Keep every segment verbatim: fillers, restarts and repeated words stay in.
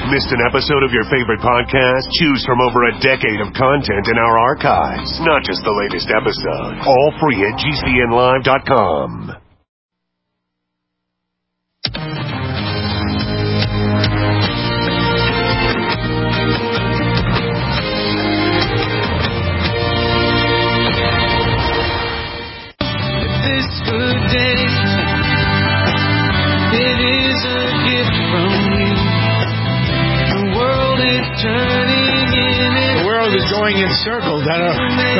Missed an episode of your favorite podcast? Choose from over a decade of content in our archives, not just the latest episode. All free at G C N live dot com. Going in circles. I don't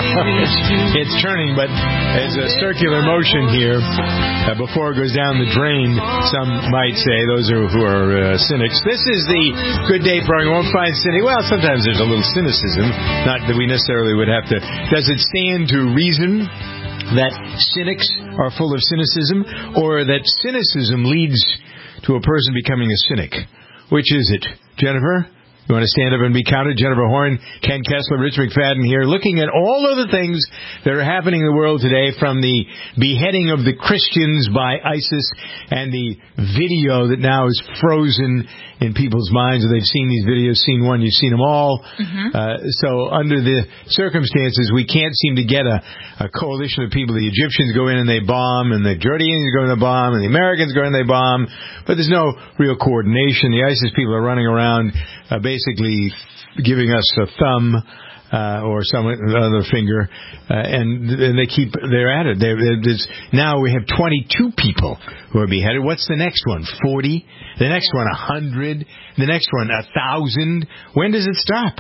know. It's turning, but there's a circular motion here. Uh, before it goes down the drain, some might say, those are, who are uh, cynics. This is the Good Day program. You won't find cynic. Well, sometimes there's a little cynicism. Not that we necessarily would have to. Does it stand to reason that cynics are full of cynicism, or that cynicism leads to a person becoming a cynic? Which is it, Jennifer? You want to stand up and be counted? Jennifer Horn, Ken Kessler, Rich McFadden here, looking at all of the things that are happening in the world today, from the beheading of the Christians by ISIS and the video that now is frozen in people's minds. They've seen these videos, seen one, you've seen them all. Mm-hmm. Uh, so under the circumstances, we can't seem to get a, a coalition of people. The Egyptians go in and they bomb, and the Jordanians go in and bomb, and the Americans go in and they bomb, but there's no real coordination. The ISIS people are running around uh, basically giving us a thumb uh, or some other finger, uh, and and they keep they're at it. They're, they're, now we have twenty-two people who are beheaded. What's the next one? forty? The next one, one hundred? The next one, one thousand? When does it stop?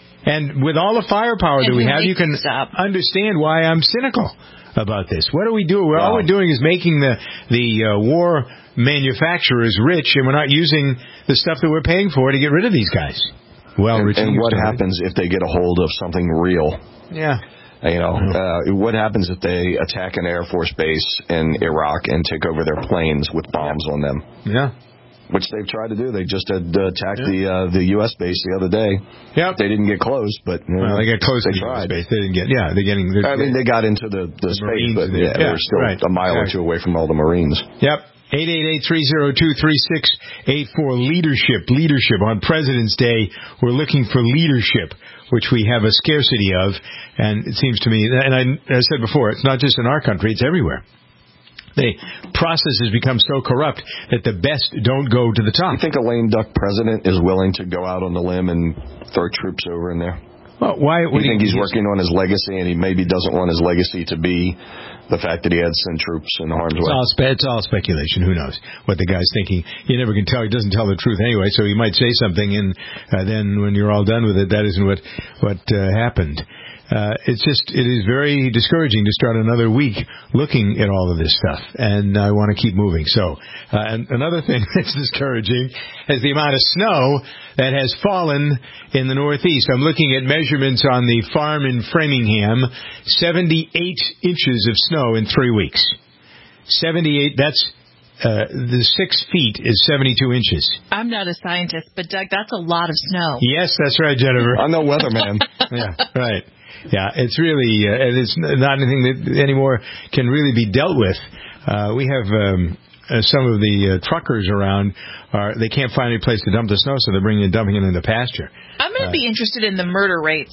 And with all the firepower that we have, you can understand why I'm cynical about this. What do we do? Well, all we're doing is making the the uh, war manufacturers rich, and we're not using the stuff that we're paying for to get rid of these guys. Well, and, Rich, and what happens if they get a hold of something real? Yeah. You know, uh, what happens if they attack an Air Force base in Iraq and take over their planes with bombs on them? Yeah. Which they've tried to do. They just had uh, attacked yeah. the uh, the U S base the other day. Yeah. They didn't get close, but you know, well, they got close they to the tried. U S base. They didn't get. Yeah, they're getting. They're, I mean, they got into the, the, the space, Marines, but yeah, yeah, they were still right. a mile right. or two away from all the Marines. Yep. eight eight eight, three oh two, three six eight four. Leadership. Leadership. On President's Day, we're looking for leadership, which we have a scarcity of. And it seems to me, and I, I said before, it's not just in our country, it's everywhere. The process has become so corrupt that the best don't go to the top. You think a lame duck president is willing to go out on the limb and throw troops over in there? Well, why? You think he's working on his legacy, and he maybe doesn't want his legacy to be the fact that he had sent troops in harm's way? It's all, spe- it's all speculation. Who knows what the guy's thinking? You never can tell. He doesn't tell the truth anyway, so he might say something, and uh, then when you're all done with it, that isn't what what uh, happened. Uh, it's just, it is very discouraging to start another week looking at all of this stuff, and I want to keep moving. So, uh, and another thing that's discouraging is the amount of snow that has fallen in the Northeast. I'm looking at measurements on the farm in Framingham, seventy-eight inches of snow in three weeks. seventy-eight, that's, uh, the six feet is seventy-two inches. I'm not a scientist, but Doug, that's a lot of snow. Yes, that's right, Jennifer. I'm no weatherman. Yeah, right. Yeah, it's really, uh, and it's not anything that anymore can really be dealt with. Uh, we have um, uh, some of the uh, truckers around, are they can't find any place to dump the snow, so they're bringing it, dumping it in the pasture. I'm going to uh, be interested in the murder rates.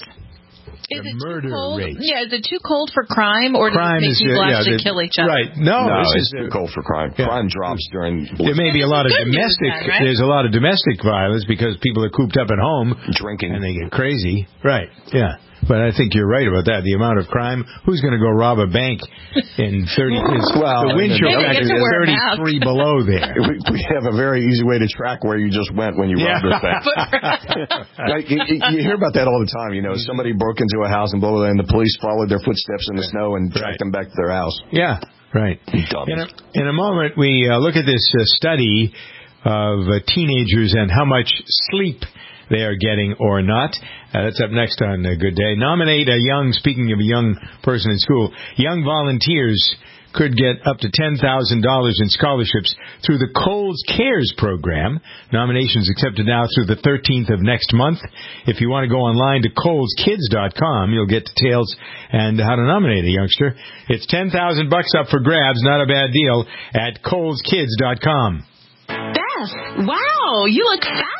Is the it murder too cold? rates. Yeah, is it too cold for crime, or does crime it make is, people yeah, actually they, kill each other? Right. No, no this it's is too cold for crime. Yeah. Crime drops during... There may be a lot of domestic... Then, right? There's a lot of domestic violence because people are cooped up at home. Drinking. And they get crazy. Right, yeah. But I think you're right about that. The amount of crime. Who's going to go rob a bank in thirty? Well, the wind chill factor is thirty-three below there. We, we have a very easy way to track where you just went when you yeah. robbed this bank. Like, you, you hear about that all the time. You know, somebody broke into a house and blah blah blah, and the police followed their footsteps in the snow and tracked right. them back to their house. Yeah, right. In a, in a moment, we uh, look at this uh, study of uh, teenagers and how much sleep they are getting or not. Uh, that's up next on uh, Good Day. Nominate a young, speaking of a young person in school, young volunteers could get up to ten thousand dollars in scholarships through the Kohl's Cares program. Nominations accepted now through the thirteenth of next month. If you want to go online to Kohl's Kids dot com, you'll get details and how to nominate a youngster. It's ten thousand bucks up for grabs, not a bad deal, at Kohl's Kids dot com. Beth, wow, you look fabulous.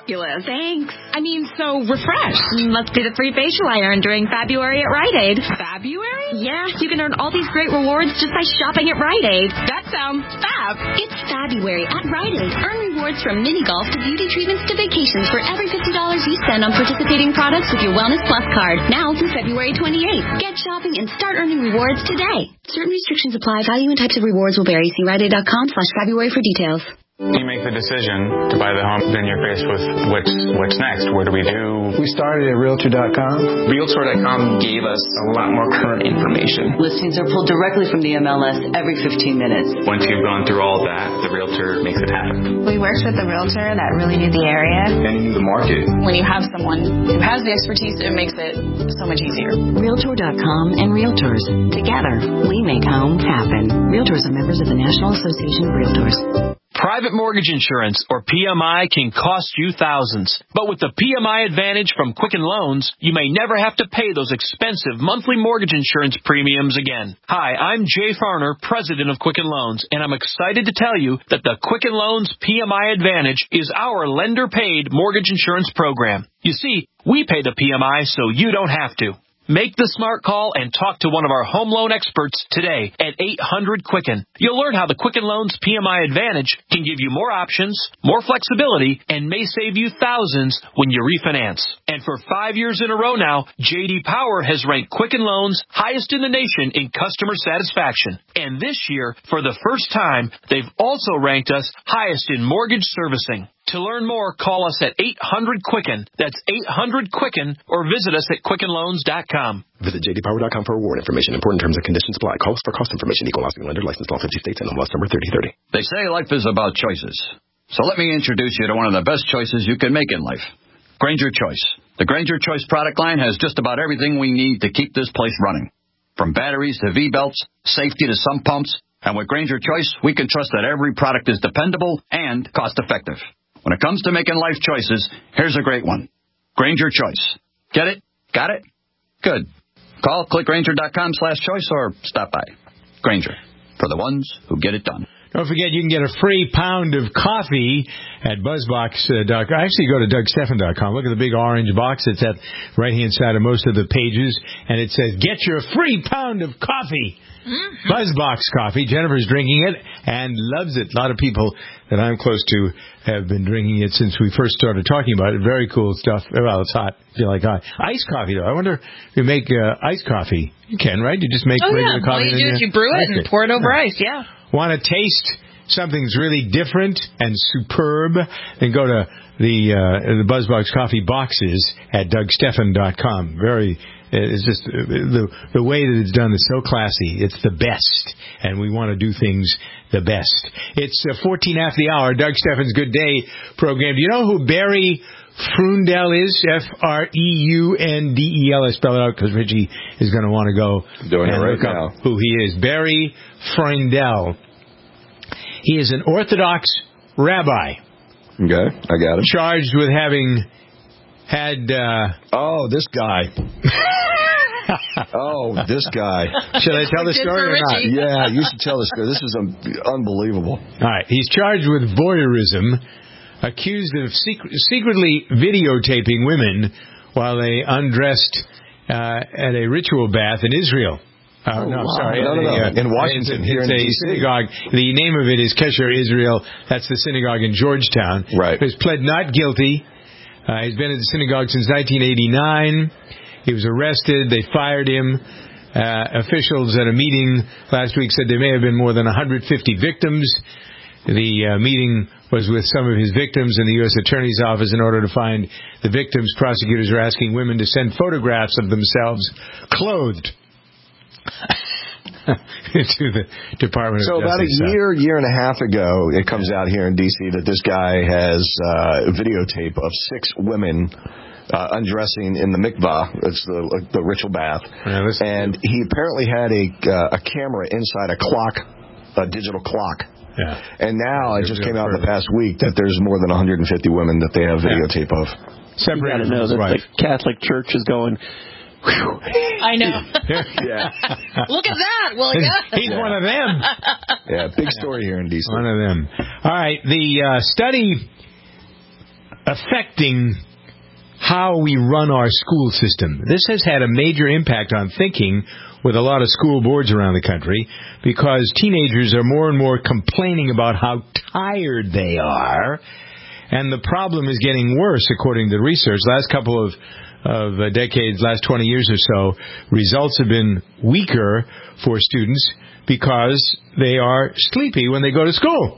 Fabulous. Thanks. I mean, so refreshed. Must be the free facial I earned during February at Rite Aid. February? Yeah, you can earn all these great rewards just by shopping at Rite Aid. That sounds fab. It's February at Rite Aid. Earn rewards from mini golf to beauty treatments to vacations for every fifty dollars you spend on participating products with your Wellness Plus card. Now through February twenty-eighth. Get shopping and start earning rewards today. Certain restrictions apply. Value and types of rewards will vary. See Rite Aid dot com slash February for details. You make the decision to buy the home, then you're faced with what's what's next. What do we do? We started at Realtor dot com. Realtor dot com gave us a lot more current information. Listings are pulled directly from the M L S every fifteen minutes. Once you've gone through all that, the realtor makes it happen. We worked with a realtor that really knew the area. And knew the market. When you have someone who has the expertise, it makes it so much easier. Realtor dot com and Realtors. Together, we make homes happen. Realtors are members of the National Association of Realtors. Private mortgage insurance, or P M I, can cost you thousands. But with the P M I Advantage from Quicken Loans, you may never have to pay those expensive monthly mortgage insurance premiums again. Hi, I'm Jay Farner, president of Quicken Loans, and I'm excited to tell you that the Quicken Loans P M I Advantage is our lender-paid mortgage insurance program. You see, we pay the P M I so you don't have to. Make the smart call and talk to one of our home loan experts today at eight hundred Quicken. You'll learn how the Quicken Loans P M I Advantage can give you more options, more flexibility, and may save you thousands when you refinance. And for five years in a row now, J D Power has ranked Quicken Loans highest in the nation in customer satisfaction. And this year, for the first time, they've also ranked us highest in mortgage servicing. To learn more, call us at eight hundred Quicken. That's eight hundred Quicken, or visit us at Quicken Loans dot com. Visit J D Power dot com for award information. Important terms and conditions apply. Call us for cost information. Equal housing lender. Licensed in all fifty states and M L S number thirty thirty. They say life is about choices. So let me introduce you to one of the best choices you can make in life. Grainger Choice. The Grainger Choice product line has just about everything we need to keep this place running. From batteries to V-belts, safety to sump pumps. And with Grainger Choice, we can trust that every product is dependable and cost-effective. When it comes to making life choices, here's a great one. Grainger Choice. Get it? Got it? Good. Call click Grainger dot com slash choice or stop by. Grainger. For the ones who get it done. Don't forget, you can get a free pound of coffee at buzzbox dot com. Actually, go to Doug Stephan dot com. Look at the big orange box. It's at right-hand side of most of the pages. And it says, get your free pound of coffee. Mm-hmm. Buzzbox coffee. Jennifer's drinking it and loves it. A lot of people that I'm close to have been drinking it since we first started talking about it. Very cool stuff. Well, it's hot. I feel like hot. Iced coffee, though. I wonder if you make uh, iced coffee. You can, right? You just make oh, regular yeah. coffee. All you do is you brew it and it. pour it over yeah. ice, yeah. Want to taste something's really different and superb? Then go to the uh, the Buzzbox coffee boxes at Doug Stephan dot com. Very... It's just the the way that it's done is so classy. It's the best, and we want to do things the best. It's uh, fourteen after the hour. Doug Stephan's Good Day program. Do you know who Barry Freundel is? F R E U N D E L. I spell it out because Richie is going to want to go doing and it right look now. Up who he is. Barry Freundel. He is an Orthodox rabbi. Okay, I got him. Charged with having had. Uh, oh, this guy. Oh, this guy. Should I tell the story or not? Yeah, you should tell the story. This is um, unbelievable. All right. He's charged with voyeurism, accused of secret, secretly videotaping women while they undressed uh, at a ritual bath in Israel. Uh, oh, no, I'm wow. sorry. No, no, no. A, uh, in Washington, it's, here it's in a D C synagogue. The name of it is Kesher Israel. That's the synagogue in Georgetown. Right. He's pled not guilty. Uh, he's been at the synagogue since nineteen eighty-nine. He was arrested. They fired him. Uh, officials at a meeting last week said there may have been more than one hundred fifty victims. The uh, meeting was with some of his victims in the U S Attorney's Office. In order to find the victims, prosecutors are asking women to send photographs of themselves clothed to the Department so of Justice. So about a year, year and a half ago, it comes out here in D C that this guy has uh, a videotape of six women Uh, undressing in the mikvah. It's the like the ritual bath. Yeah, and he apparently had a uh, a camera inside a clock, a digital clock. Yeah. And now it just came out in the past week that there's more than one hundred fifty women that they have videotape yeah. of. Separated you know that the Catholic Church is going. Whew. I know. Yeah. Look at that, will ya? He's yeah. one of them. Yeah, big story here in D C. One of them. All right, the uh, study affecting how we run our school system. This has had a major impact on thinking with a lot of school boards around the country because teenagers are more and more complaining about how tired they are, and the problem is getting worse according to research. Last couple of, of uh, decades, last twenty years or so, results have been weaker for students because they are sleepy when they go to school.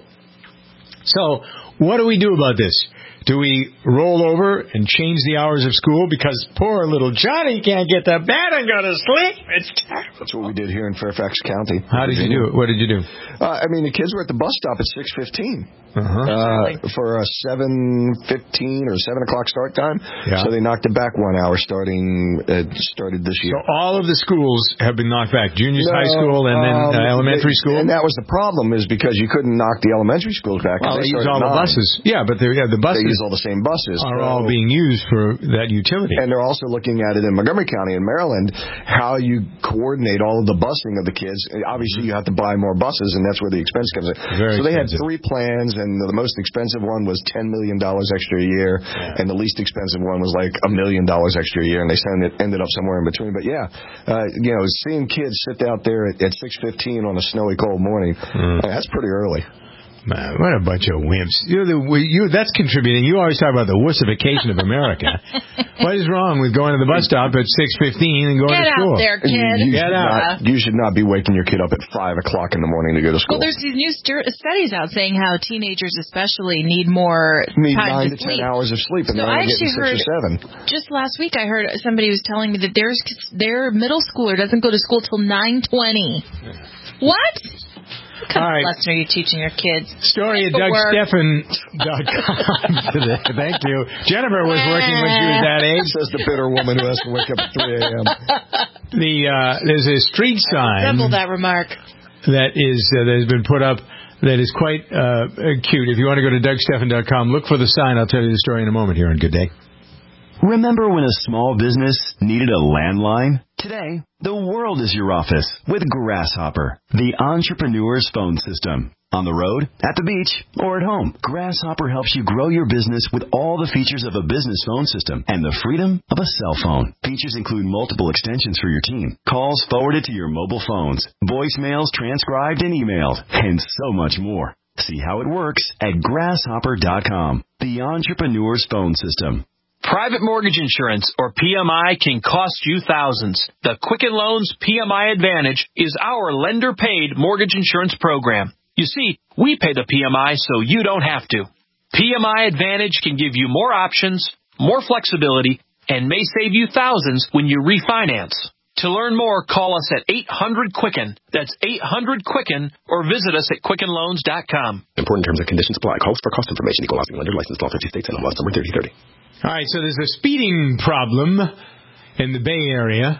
So what do we do about this? Do we roll over and change the hours of school because poor little Johnny can't get to bed and go to sleep? It's terrible. That's what we did here in Fairfax County. How did you do it? What did you do? Uh, I mean, the kids were at the bus stop at six fifteen uh-huh. uh, for a seven fifteen or seven o'clock start time. Yeah. So they knocked it back one hour starting uh, started this year. So all of the schools have been knocked back, juniors, no, high school, and then um, uh, elementary they, school? And that was the problem, is because you couldn't knock the elementary schools back. Well, they they use all the nine. buses. Yeah, but yeah, the buses they use all the same buses. are so, all being used for that utility. And they're also looking at it in Montgomery County in Maryland, how you coordinate all of the busing of the kids. Obviously, you have to buy more buses, and that's where the expense comes in. Very so they expensive. had three plans, and the most expensive one was ten million dollars extra a year, yeah. and the least expensive one was like a million dollars extra a year, and they sent it, ended up somewhere in between. But yeah, uh, you know, seeing kids sit out there at, at six fifteen on a snowy, cold morning, mm. uh, that's pretty early. Man, what a bunch of wimps. You're the, you, that's contributing. You always talk about the wussification of America. What is wrong with going to the bus stop at six fifteen and going Get to school? Get out there, kid. You, you Get out. Not, you should not be waking your kid up at five o'clock in the morning to go to school. Well, there's these new st- studies out saying how teenagers especially need more need time nine to, to sleep. ten hours of sleep, and so they're I only getting actually six heard, or seven. just last week I heard somebody was telling me that there's, their middle schooler doesn't go to school till nine twenty. What? What kind All right. of lesson are you teaching your kids? Story at Doug Stephan dot com today. Thank you. Jennifer was working when she was that age. Says the bitter woman who has to wake up at three a.m. The uh, there's a street sign. Resemble that remark. That is uh, that has been put up that is quite uh, cute. If you want to go to Doug Stephan dot com, look for the sign. I'll tell you the story in a moment here on Good Day. Remember when a small business needed a landline? Today, the world is your office with Grasshopper, the entrepreneur's phone system. On the road, at the beach, or at home, Grasshopper helps you grow your business with all the features of a business phone system and the freedom of a cell phone. Features include multiple extensions for your team, calls forwarded to your mobile phones, voicemails transcribed and emailed, and so much more. See how it works at grasshopper dot com, the entrepreneur's phone system. Private mortgage insurance, or P M I, can cost you thousands. The Quicken Loans P M I Advantage is our lender-paid mortgage insurance program. You see, we pay the P M I so you don't have to. P M I Advantage can give you more options, more flexibility, and may save you thousands when you refinance. To learn more, call us at eight hundred Quicken. That's eight hundred Quicken, or visit us at quicken loans dot com. Important terms and conditions apply. Calls for cost information. Equal housing lender. Licensed law fifty states and number thirty thirty. All right, so there's a speeding problem in the Bay Area,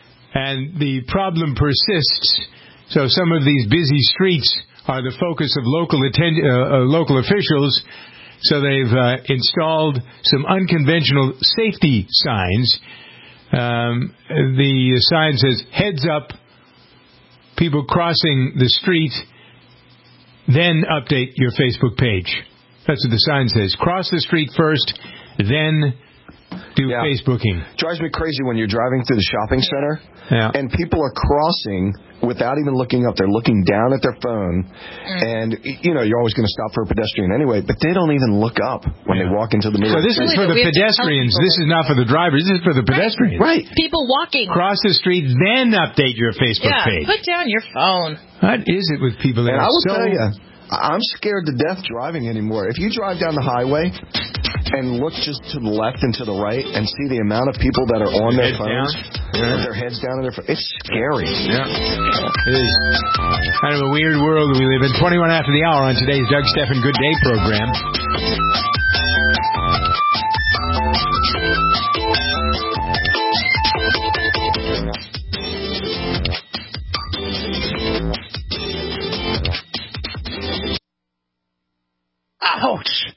and the problem persists. So some of these busy streets are the focus of local atten- uh, uh, local officials. So they've uh, installed some unconventional safety signs. Um, the sign says, "Heads up, people crossing the street, then update your Facebook page." That's what the sign says. Cross the street first, then do yeah. Facebooking. Drives me crazy when you're driving through the shopping center yeah. and people are crossing without even looking up. They're looking down at their phone, mm. and, you know, you're always going to stop for a pedestrian anyway, but they don't even look up when yeah. they walk into the middle. So this is for the pedestrians. This is not for the drivers. This is for the pedestrians. Right. People walking. Cross the street, then update your Facebook yeah, page. Put down your phone. What is it with people that and are I will so... tell you, I'm scared to death driving anymore. If you drive down the highway and look just to the left and to the right and see the amount of people that are on their phones, yeah. with their heads down in their phones, it's scary. Yeah. It is kind of a weird world we live in. twenty-one after the hour on today's Doug Stephan Good Day program. Ouch! My back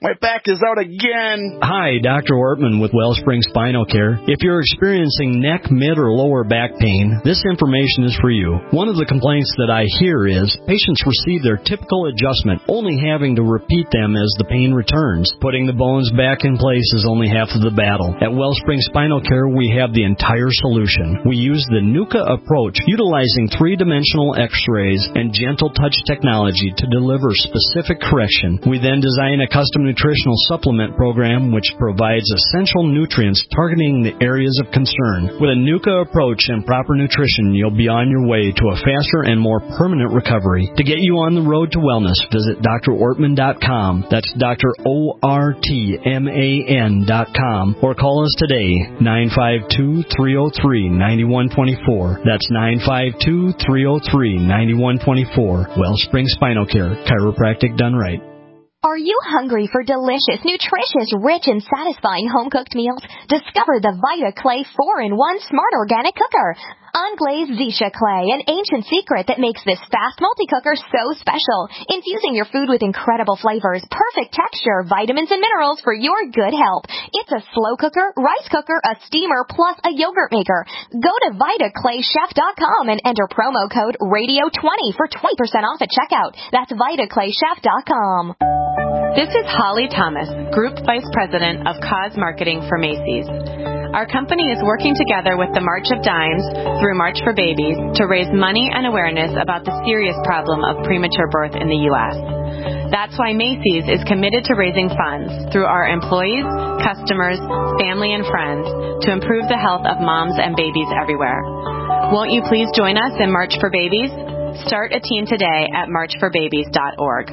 Jack is out again. Hi, Doctor Ortman with Wellspring Spinal Care. If you're experiencing neck, mid, or lower back pain, this information is for you. One of the complaints that I hear is patients receive their typical adjustment, only having to repeat them as the pain returns. Putting the bones back in place is only half of the battle. At Wellspring Spinal Care, we have the entire solution. We use the NUCA approach, utilizing three-dimensional x-rays and gentle touch technology to deliver specific correction. We then design a custom nutritional supplement program which provides essential nutrients targeting the areas of concern. With a NUCA approach and proper nutrition, you'll be on your way to a faster and more permanent recovery. To get you on the road to wellness, visit D R ortman dot com. That's Doctor O R T M A N dot com. Or call us today, nine five two, three oh three, nine one two four. That's nine five two, three oh three, nine one two four. Wellspring Spinal Care, chiropractic done right. Are you hungry for delicious, nutritious, rich, and satisfying home-cooked meals? Discover the Vita Clay four in one Smart Organic Cooker. Unglazed Zisha clay, an ancient secret that makes this fast multi-cooker so special. Infusing your food with incredible flavors, perfect texture, vitamins, and minerals for your good health. It's a slow cooker, rice cooker, a steamer, plus a yogurt maker. Go to Vita Clay Chef dot com and enter promo code radio twenty for twenty percent off at checkout. That's Vita Clay Chef dot com. This is Holly Thomas, Group Vice President of Cause Marketing for Macy's. Our company is working together with the March of Dimes through March for Babies to raise money and awareness about the serious problem of premature birth in the U S. That's why Macy's is committed to raising funds through our employees, customers, family, and friends to improve the health of moms and babies everywhere. Won't you please join us in March for Babies? Start a team today at march for babies dot org.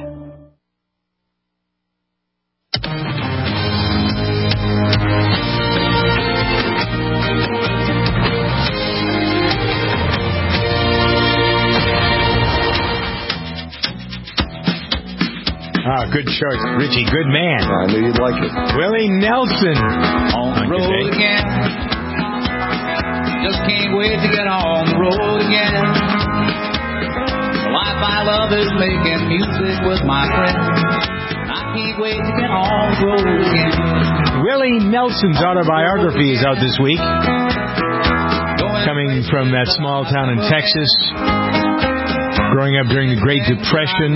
Ah, good choice, Richie. Good man. I knew you'd like it. Willie Nelson. On the road again. Just can't wait to get on the road again. The life I love is making music with my friends. I can't wait to get on the road again. Willie Nelson's autobiography is out this week. Coming from that small town in Texas. Growing up during the Great Depression,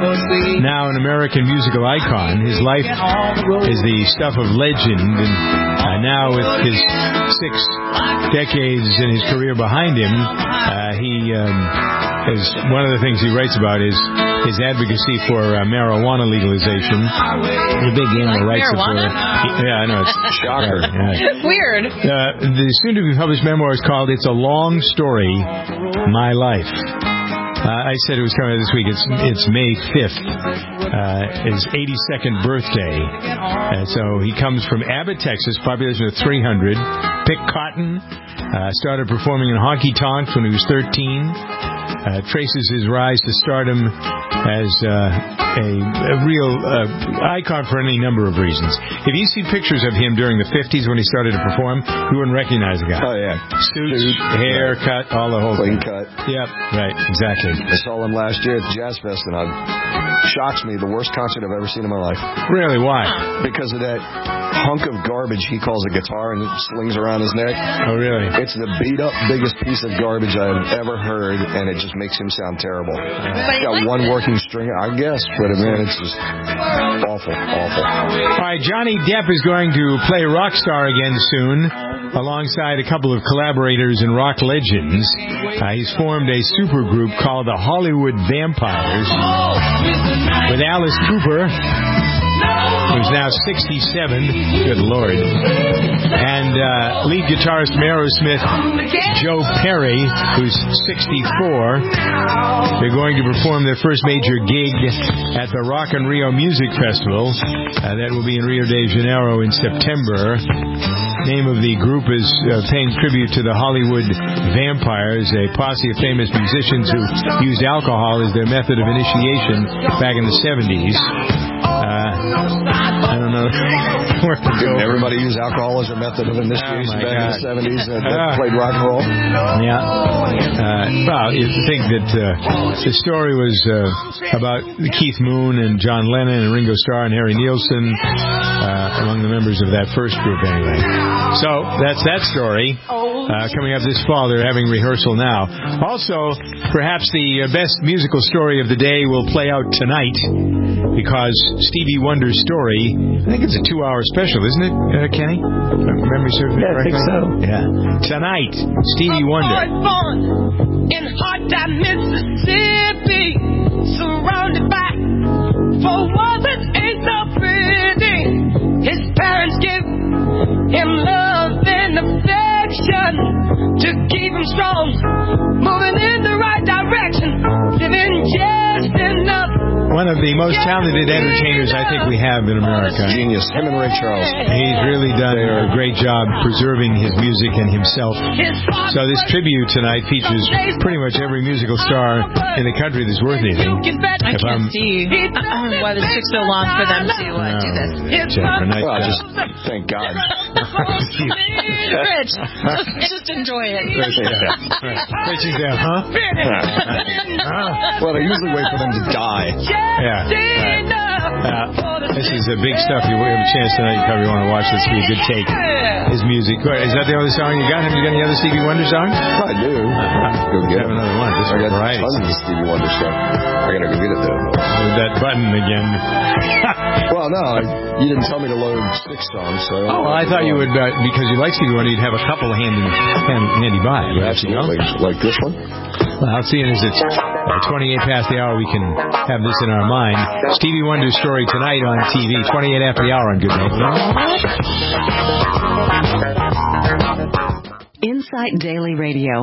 now an American musical icon. His life is the stuff of legend, and uh, now with his six decades in his career behind him, uh, he um, is one of the things he writes about is his advocacy for uh, marijuana legalization. He's a big animal rights supporter. Yeah, I know, it's shocker. Yeah, yeah. Weird. Uh, the soon-to-be-published memoir is called "It's a Long Story, My Life." Uh, I said it was coming out this week. It's it's May fifth, uh, his eighty-second birthday. Uh, so he comes from Abbott, Texas, population of three hundred. Picked cotton. Uh, started performing in honky-tonks when he was thirteen. Uh, traces his rise to stardom as uh, a, a real uh, icon for any number of reasons. If you see pictures of him during the fifties when he started to perform, you wouldn't recognize the guy. Oh, yeah. Suits, Suit, hair, yeah. cut, all the whole Clean thing. cut. Yep, right, exactly. I saw him last year at the Jazz Fest, and it shocks me, the worst concert I've ever seen in my life. Really? Why? Because of that hunk of garbage he calls a guitar and it slings around his neck. Oh, really? It's the beat-up biggest piece of garbage I've ever heard, and it just makes him sound terrible. He's got one working string, I guess, but man, it's just awful, awful. All right, Johnny Depp is going to play Rockstar again soon, alongside a couple of collaborators and rock legends. Uh, he's formed a supergroup called the Hollywood Vampires with Alice Cooper, who's now sixty-seven. Good Lord. And uh, lead guitarist from Aerosmith, Joe Perry, who's sixty-four. They're going to perform their first major gig at the Rock in Rio Music Festival. Uh, that will be in Rio de Janeiro in September. Name of the group is uh, paying tribute to the Hollywood Vampires, a posse of famous musicians who used alcohol as their method of initiation back in the seventies. Uh, I don't don't know where to go. Didn't everybody use alcohol as a method of initiation Oh, back God. in the seventies that Ah. played rock and roll? Yeah. Uh, well, you think that uh, the story was uh, about Keith Moon and John Lennon and Ringo Starr and Harry Nilsson, uh, among the members of that first group anyway. So that's that story. Uh, coming up this fall, they're having rehearsal now. Also, perhaps the uh, best musical story of the day will play out tonight because Stevie Wonder's story, I think it's a two-hour special, isn't it, uh, Kenny? Memory serves me Yeah, I correctly? think so. Yeah. Tonight, Stevie Wonder. Born in hot down Mississippi, surrounded by four walls that ain't so pretty. His parents give him love and affection to keep him strong, moving in the right direction, living just enough. One of the most talented entertainers I think we have in America. Genius. Him and Ray Charles. He's really done a great job preserving his music and himself. So this tribute tonight features pretty much every musical star in the country that's worth anything. I If can't I'm- see uh, why this took so long for them to uh, do this. Jennifer, nice Well, job. just thank God. Rich, just enjoy it. Rich is there, huh? Well, they usually wait for them to die. Yeah. Right. Uh, this is a big stuff. You have a chance tonight. You probably want to watch this. Be a good take. His music. What, is that the only song you got? Have you got any other Stevie Wonder songs? I do. Uh, Go get have it. another one. This I is got variety. tons of Stevie Wonder stuff. I gotta go get it though. With that button again. Well, no, I, you didn't tell me to load six songs. So Oh, well, I thought you would, uh, because you like Stevie Wonder, you'd have a couple handy, hand, handy by. Absolutely. Like this one? Well, seeing as it's uh, twenty-eight past the hour, we can have this in our mind. Stevie Wonder's story tonight on T V, twenty-eight after the hour on Good Night. Insight Daily Radio.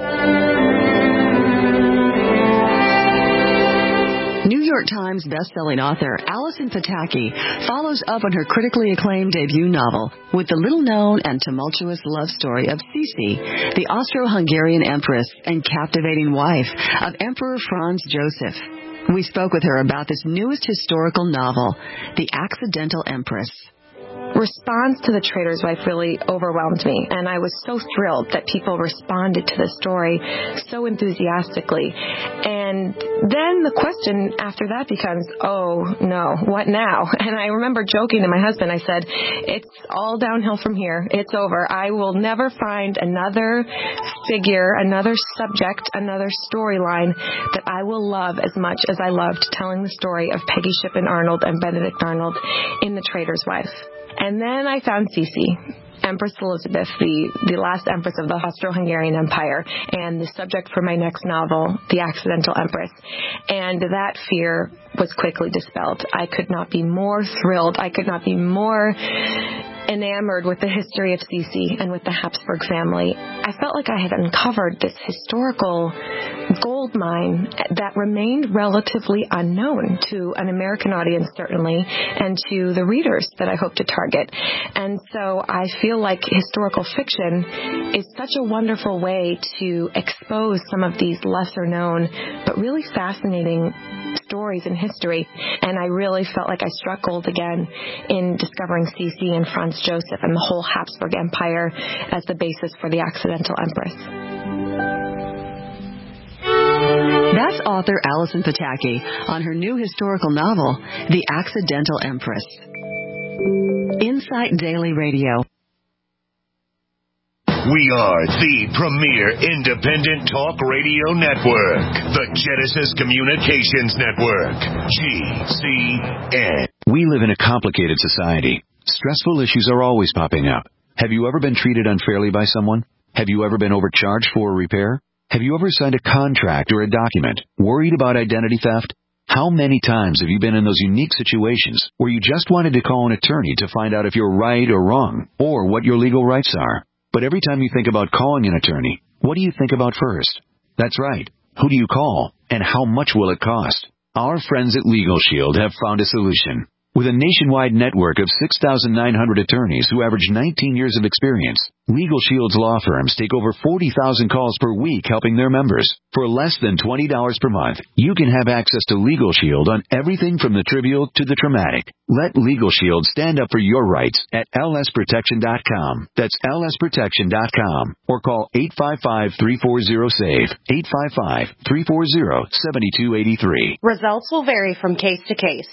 New York Times best-selling author Alison Pataki follows up on her critically acclaimed debut novel with the little-known and tumultuous love story of Sisi, the Austro-Hungarian empress and captivating wife of Emperor Franz Joseph. We spoke with her about this newest historical novel, The Accidental Empress. Response to The Trader's Wife really overwhelmed me, and I was so thrilled that people responded to the story so enthusiastically. And then the question after that becomes, oh no, what now? And I remember joking to my husband, I said, it's all downhill from here. It's over. I will never find another figure, another subject, another storyline that I will love as much as I loved telling the story of Peggy Shippen Arnold and Benedict Arnold in The Trader's Wife. And then I found Sisi, Empress Elizabeth, the, the last empress of the Austro-Hungarian Empire, and the subject for my next novel, The Accidental Empress. And that fear was quickly dispelled. I could not be more thrilled. I could not be more enamored with the history of Sisi and with the Habsburg family. I felt like I had uncovered this historical gold mine that remained relatively unknown to an American audience, certainly, and to the readers that I hope to target. And so I feel like historical fiction is such a wonderful way to expose some of these lesser known but really fascinating stories in history. And I really felt like I struck gold again in discovering Sisi and Franz Joseph and the whole Habsburg Empire as the basis for The Accidental Empress. That's author Alison Pataki on her new historical novel, The Accidental Empress. Insight Daily Radio. We are the premier independent talk radio network, the Genesis Communications Network, G C N. We live in a complicated society. Stressful issues are always popping up. Have you ever been treated unfairly by someone? Have you ever been overcharged for a repair? Have you ever signed a contract or a document worried about identity theft? How many times have you been in those unique situations where you just wanted to call an attorney to find out if you're right or wrong, or what your legal rights are? But every time you think about calling an attorney, what do you think about first? That's right. Who do you call, and how much will it cost? Our friends at Legal Shield have found a solution. With a nationwide network of six thousand nine hundred attorneys who average nineteen years of experience, Legal Shield's law firms take over forty thousand calls per week helping their members. For less than twenty dollars per month, you can have access to Legal Shield on everything from the trivial to the traumatic. Let Legal Shield stand up for your rights at L S protection dot com. That's L S protection dot com. Or call eight five five, three four zero, S A V E, eight five five, three four zero, seven two eight three. Results will vary from case to case.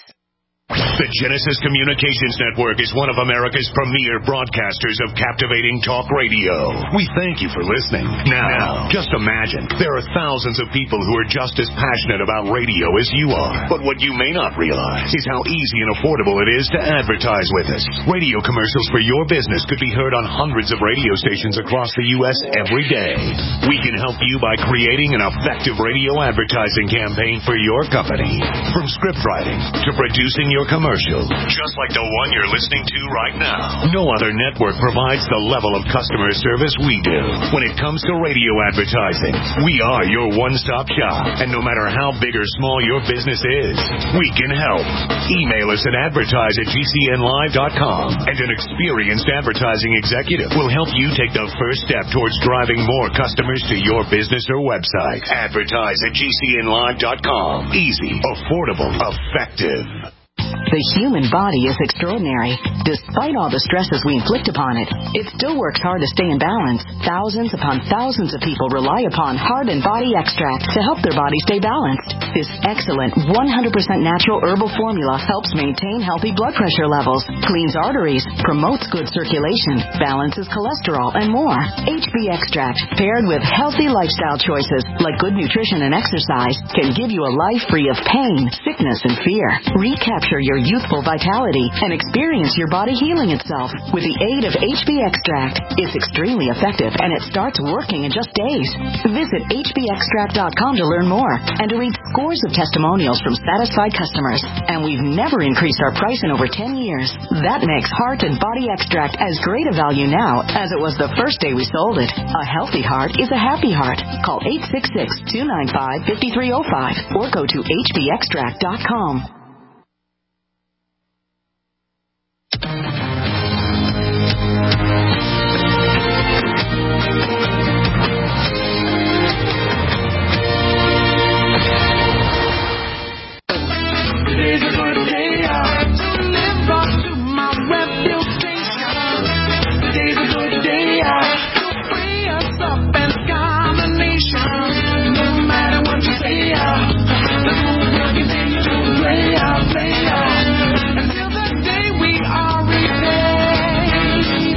The Genesis Communications Network is one of America's premier broadcasters of captivating talk radio. We thank you for listening. Now, just imagine, there are thousands of people who are just as passionate about radio as you are. But what you may not realize is how easy and affordable it is to advertise with us. Radio commercials for your business could be heard on hundreds of radio stations across the U S every day. We can help you by creating an effective radio advertising campaign for your company. From script writing to producing your Your commercial, just like the one you're listening to right now. No other network provides the level of customer service we do. When it comes to radio advertising, we are your one-stop shop. And no matter how big or small your business is, we can help. Email us at advertise at G C N live dot com, and an experienced advertising executive will help you take the first step towards driving more customers to your business or website. Advertise at G C N live dot com. Easy, affordable, effective. The human body is extraordinary. Despite all the stresses we inflict upon it, it still works hard to stay in balance. Thousands upon thousands of people rely upon Heart and Body Extract to help their body stay balanced. This excellent one hundred percent natural herbal formula helps maintain healthy blood pressure levels, cleans arteries, promotes good circulation, balances cholesterol, and more. H B Extract, paired with healthy lifestyle choices like good nutrition and exercise, can give you a life free of pain, sickness, and fear. Recapture your youthful vitality and experience your body healing itself with the aid of H B Extract. It's extremely effective and it starts working in just days. Visit H B extract dot com to learn more and to read scores of testimonials from satisfied customers. And we've never increased our price in over ten years. That makes Heart and Body Extract as great a value now as it was the first day we sold it. A healthy heart is a happy heart. Call eight six six, two nine five, five three zero five or go to H B extract dot com. Today's a good day to live up to my reputation. Today's a good day to free us up and combination. No matter what you say, the rules will continue to play out, play out until the day we are repaid.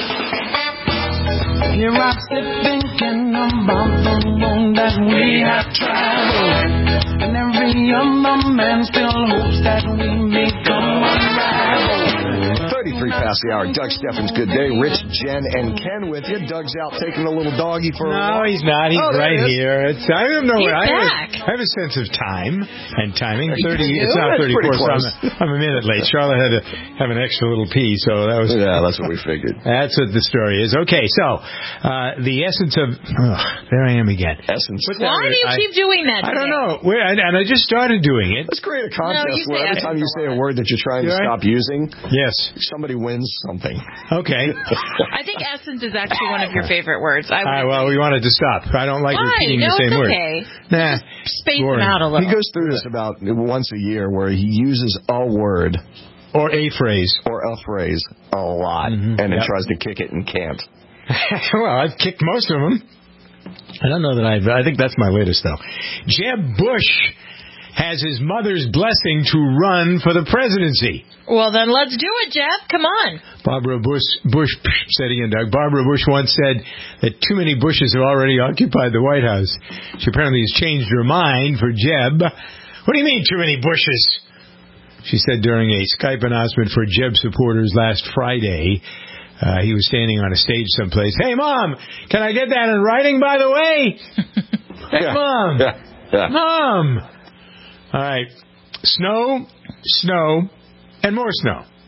Here I sit thinking about the road that we have traveled. And every other man still hopes that we become unraveled. thirty-three past the hour. Doug Steffens, good day. Rich, Jen, and Ken with you. Doug's out taking a little doggy for a No, walk. he's not. He's oh, right he here. It's, I don't know. He's I, back. Have, I have a sense of time and timing. thirty. You It's do? not That's thirty-four. pretty So I'm, close. I'm a minute late. Charlotte had to have an extra little pee, so that was. Yeah, that's what we figured. That's what the story is. Okay, so uh, the essence of. Oh, there I am again. Essence. Why do you I, keep doing that? I don't today? know. Where, and I just started doing it. Let's create a contest No, you where say every time you say a word that you're trying to Right? stop using, yes, somebody wins something. Okay. I think essence is actually one of your favorite words. I All right, well, we wanted to stop. I don't like Why? repeating No, the same it's word. okay. Nah. Space boring. them out a little. He goes through this about once a year where he uses a word or a phrase or a phrase a lot, Mm-hmm. and then Yep. tries to kick it and can't. Well, I've kicked most of them. I don't know that I've. I think that's my latest, though. Jeb Bush has his mother's blessing to run for the presidency. Well, then let's do it, Jeff. Come on. Barbara Bush, Bush said again, Doug. Barbara Bush once said that too many Bushes have already occupied the White House. She apparently has changed her mind for Jeb. What do you mean, too many Bushes? She said during a Skype announcement for Jeb supporters last Friday. Uh, he was standing on a stage someplace. Hey, Mom, can I get that in writing, by the way? Hey, Yeah. Mom. Yeah. Yeah. Mom. All right. Snow, snow, and more snow.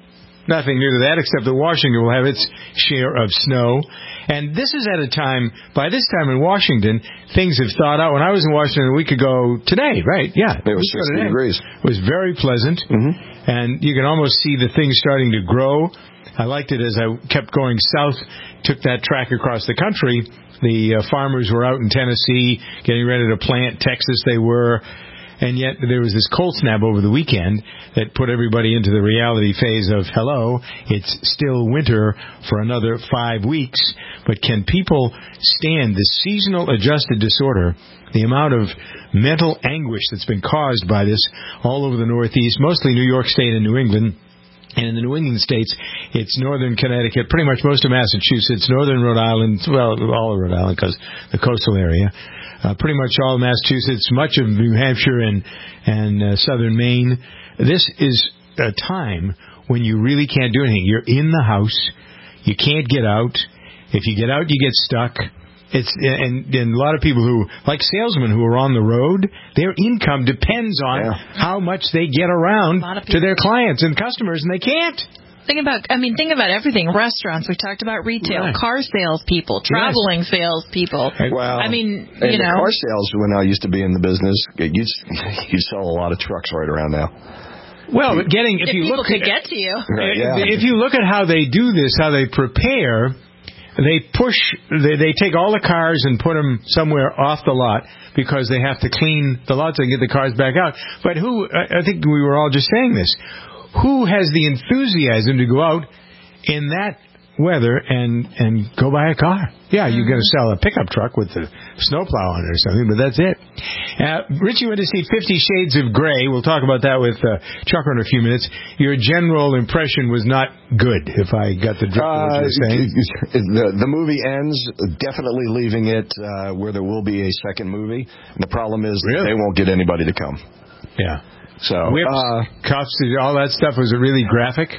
nothing new to that, except that Washington will have its share of snow. And this is at a time, by this time in Washington, things have thawed out. When I was in Washington a week ago today, right? Yeah. It was sixty degrees. It was very pleasant. Mm-hmm. And you can almost see the things starting to grow. I liked it as I kept going south, took that track across the country. The uh, farmers were out in Tennessee getting ready to plant. Texas they were. And yet there was this cold snap over the weekend that put everybody into the reality phase of, hello, it's still winter for another five weeks. But can people stand the seasonal adjusted disorder, the amount of mental anguish that's been caused by this all over the Northeast, mostly New York State and New England? And in the New England states, it's northern Connecticut, pretty much most of Massachusetts, northern Rhode Island, well, all of Rhode Island because the coastal area. Uh, pretty much all of Massachusetts, much of New Hampshire and and uh, southern Maine. This is a time when you really can't do anything. You're in the house. You can't get out. If you get out, you get stuck. It's and, and a lot of people who, like salesmen who are on the road, their income depends on yeah. how much they get around to their clients and customers, and they can't. Think about, I mean, think about everything. Restaurants, we talked about retail, right. car salespeople, traveling yes. salespeople. Well, I mean, and you know. car sales, when I used to be in the business, you you sell a lot of trucks right around now. Well, but getting, if, if you people look could at, get to you. Right, yeah. If you look at how they do this, how they prepare, they push, they, they take all the cars and put them somewhere off the lot because they have to clean the lots and get the cars back out. But who, I think we were all just saying this, who has the enthusiasm to go out in that weather and and go buy a car? Yeah, you're going to sell a pickup truck with a snowplow on it or something, but that's it. Uh, Richie went to see Fifty Shades of Grey. We'll talk about that with uh, Chucker in a few minutes. Your general impression was not good, if I got the drift of what you were saying. Uh, the, the movie ends definitely leaving it uh, where there will be a second movie. And the problem is really? They won't get anybody to come. Yeah. So whips, uh, cuffs, all that stuff, was it really graphic?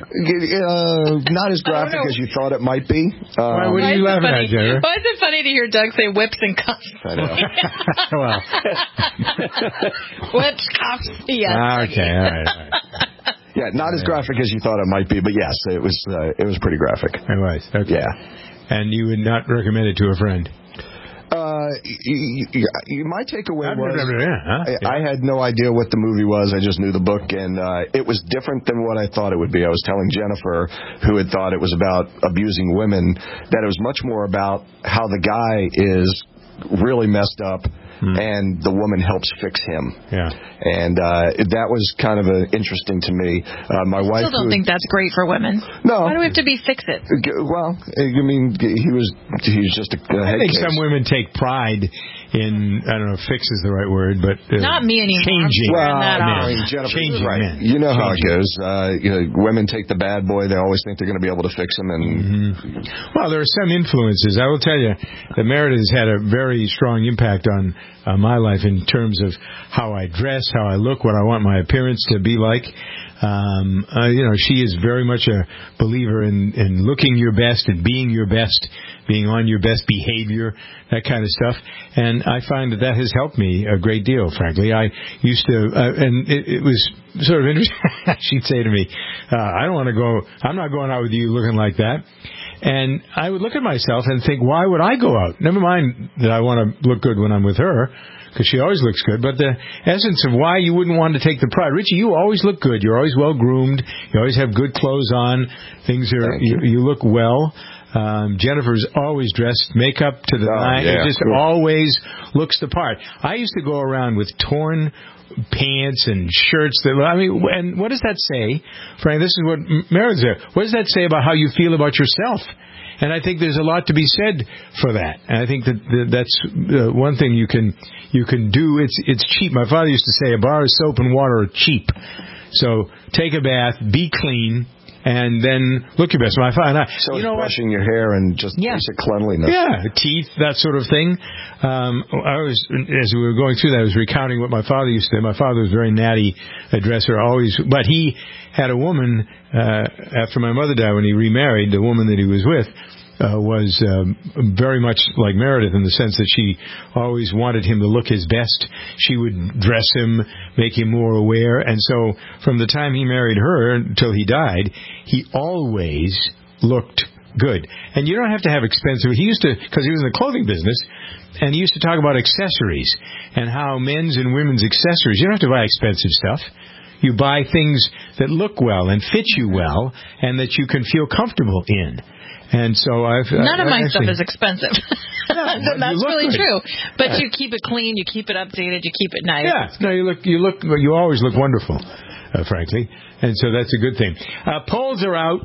Uh, not as graphic as you thought it might be. Um, Why, what are you laughing at, Jennifer? Why is it funny to hear Doug say whips and cuffs? I know. Well. Whips, cuffs, yes. Okay, all right, all right. Yeah, not as graphic as you thought it might be, but yes, it was uh, it was pretty graphic. It was, okay. Yeah. And you would not recommend it to a friend? Uh, you, you, you, my takeaway was huh? I, yeah. I had no idea what the movie was. I just knew the book, and uh, it was different than what I thought it would be. I was telling Jennifer, who had thought it was about abusing women, that it was much more about how the guy is really messed up, hmm. and the woman helps fix him. Yeah. And uh, that was kind of uh, interesting to me. Uh, my I wife still don't who, think that's great for women. No. Why do we have to be fix-it? Well, I mean, he was he's just a, a I head think case. some women take pride in, I don't know if fix is the right word, but uh, not me anymore. Changing. Well, that no, off. I mean, Jennifer, changing right. men. You know changing. how it goes. Uh, you know, women take the bad boy. They always think they're going to be able to fix him. And mm-hmm. Well, there are some influences. I will tell you that Meredith has had a very strong impact on uh, my life in terms of how I dress, how I look, what I want my appearance to be like. Um, uh, you know, she is very much a believer in, in looking your best and being your best, being on your best behavior, that kind of stuff. And I find that that has helped me a great deal, frankly. I used to, uh, and it, it was sort of interesting. She'd say to me, uh, I don't want to go, I'm not going out with you looking like that. And I would look at myself and think, why would I go out? Never mind that I want to look good when I'm with her, because she always looks good. But the essence of why you wouldn't want to take the pride. Richie, you always look good. You're always well groomed. You always have good clothes on. Things are, you, you look well. Um, Jennifer's always dressed, makeup to the oh, nine. Yeah. It just cool. always looks the part. I used to go around with torn pants and shirts that, I mean, and what does that say, Frank? This is what Meredith said. What does that say about how you feel about yourself? And I think there's a lot to be said for that. And I think that that's uh, one thing you can you can do. It's it's cheap. My father used to say a bar of soap and water are cheap. So take a bath, be clean, and then look your best. My father, and I, so you know brushing what? your hair and just yeah. basic cleanliness. Yeah, teeth, that sort of thing. Um, I was, as we were going through that, I was recounting what my father used to do. My father was a very natty dresser, always, but he had a woman, uh, after my mother died, when he remarried, the woman that he was with, uh, was um, very much like Meredith in the sense that she always wanted him to look his best. She would dress him, make him more aware. And so from the time he married her until he died, he always looked good. And you don't have to have expensive... He used to, because he was in the clothing business, and he used to talk about accessories and how men's and women's accessories, you don't have to buy expensive stuff. You buy things that look well and fit you well and that you can feel comfortable in. And so I've... None I, of my actually, stuff is expensive. No, That's really good. true. But Yeah. you keep it clean, you keep it updated, you keep it nice. Yeah, no, you look, you look, you always look wonderful, uh, frankly. And so that's a good thing. Uh, polls are out.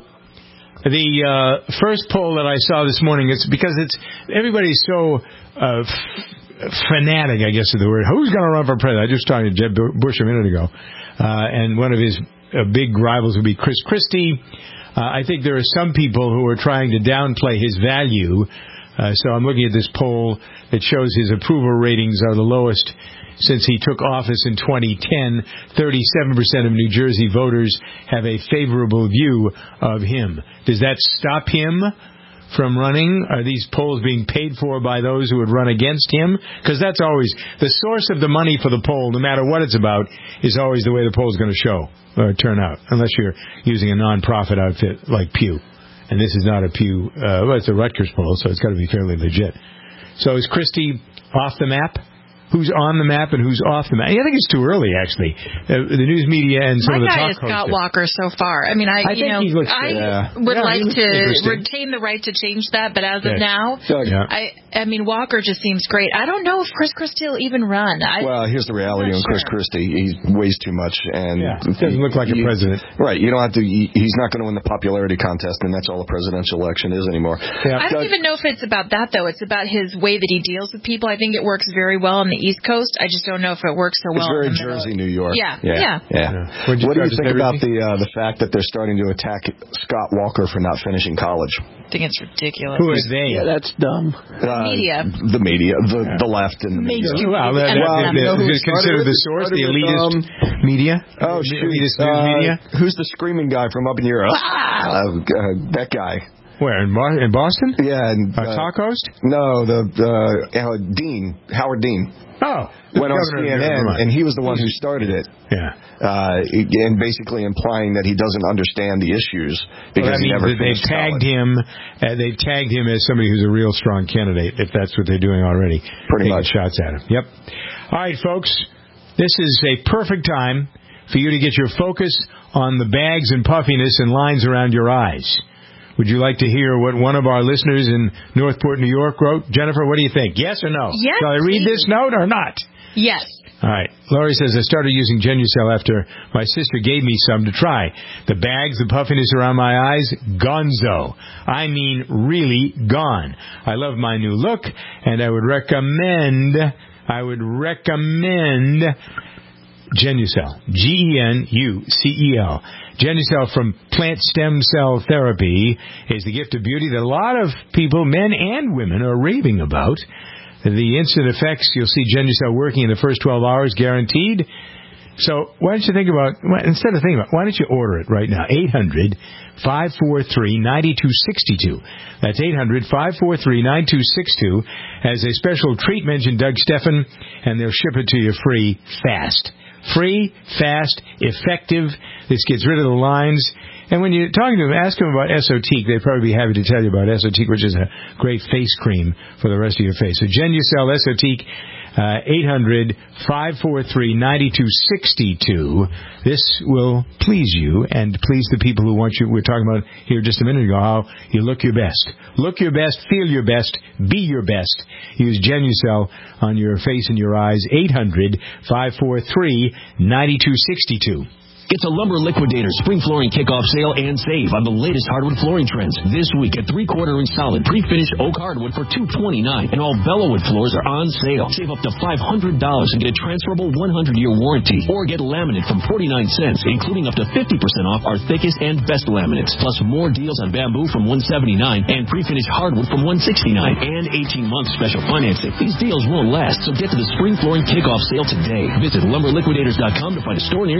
The uh, first poll that I saw this morning, it's because it's everybody's so uh, f- fanatic, I guess is the word. Who's going to run for president? I just talked to Jeb Bush a minute ago, uh, and one of his uh, big rivals would be Chris Christie. Uh, I think there are some people who are trying to downplay his value. Uh, so I'm looking at this poll that shows his approval ratings are the lowest since he took office in twenty ten. thirty-seven percent of New Jersey voters have a favorable view of him. Does that stop him from running? Are these polls being paid for by those who would run against him? Because that's always the source of the money for the poll, no matter what it's about, is always the way the poll is going to show or turn out, unless you're using a non-profit outfit like Pew. And this is not a Pew, uh, well, it's a Rutgers poll, so it's got to be fairly legit. So is Christie off the map? Who's on the map and who's off the map? I think it's too early, actually. Uh, the news media and some My of the guy talk is Scott hosts. Walker so far. I mean, I, I you think know, he looks, I yeah. would Yeah, like he looks to interesting. retain the right to change that, but as Yeah. of now, Yeah. I, I mean, Walker just seems great. I don't know if Chris Christie will even run. I, Well, here's the reality on Chris Christie. He weighs too much, and Yeah, doesn't look like a president. Right? You don't have to. He, he's not going to win the popularity contest, and that's all a presidential election is anymore. I don't even know if it's about that, though. It's about his way that he deals with people. I think it works very well on the East Coast. I just don't know if it works so well. It's very in the middle. Jersey, New York. Yeah, yeah, yeah. yeah. Yeah. What'd you What do you try to think say, about Ricky? the uh, the fact that they're starting to attack Scott Walker for not finishing college? I think it's ridiculous. Who is they? Yeah, that's dumb. Uh, Media. The media, the, the left, and the media. Well, that, that, Well, that, you know who that, consider started the it? source, Started the with, elitist um, media? Oh, The shoot. elitist news Uh, media? Who's the screaming guy from up in Europe? Ah, uh, that guy. Where, in, Bo- in Boston? Yeah. And, Uh, uh, Talk host? No, the uh, uh, Dean, Howard Dean. Oh. Went on Governor C of N N, Vermont. and he was the one who started it. Yeah. Uh, and basically implying that he doesn't understand the issues because Well, that he means never that they've finished tagged college. him. Uh, they've tagged him as somebody who's a real strong candidate. If that's what they're doing already, Pretty taking much. shots at him. Yep. All right, folks. This is a perfect time for you to get your focus on the bags and puffiness and lines around your eyes. Would you like to hear what one of our listeners in Northport, New York wrote? Jennifer, what do you think? Yes or no? Yes, Shall I read please. this note or not? Yes. All right. Lori says, I started using Genucel after my sister gave me some to try. The bags, the puffiness around my eyes, gonzo. I mean, really gone. I love my new look, and I would recommend, I would recommend Genucel. G E N U C E L. Genucel from Plant Stem Cell Therapy is the gift of beauty that a lot of people, men and women, are raving about. The instant effects, you'll see Genucel working in the first twelve hours, guaranteed. So why don't you think about, instead of thinking about, why don't you order it right now? eight hundred, five four three, nine two six two. That's eight hundred, five four three, nine two six two. As a special treat, mention Doug Steffen, and they'll ship it to you free, fast. Free, fast, effective. This gets rid of the lines. And when you're talking to them, ask them about Esotique. They'd probably be happy to tell you about Esotique, which is a great face cream for the rest of your face. So Genucel Esotique, uh, eight hundred, five four three, nine two six two. This will please you and please the people who want you. We were talking about here just a minute ago how you look your best. Look your best, feel your best, be your best. Use Genucel on your face and your eyes. eight hundred, five four three, nine two six two. It's a Lumber Liquidator Spring Flooring Kickoff Sale and save on the latest hardwood flooring trends. This week at three-quarter inch solid pre-finished oak hardwood for two twenty-nine, and all Bellawood floors are on sale. Save up to five hundred dollars and get a transferable one hundred year warranty, or get laminate from forty-nine cents, including up to fifty percent off our thickest and best laminates. Plus more deals on bamboo from one seventy-nine and pre-finished hardwood from one sixty-nine, and eighteen month special financing. These deals won't last, so get to the Spring Flooring Kickoff Sale today. Visit lumber liquidators dot com to find a store near you.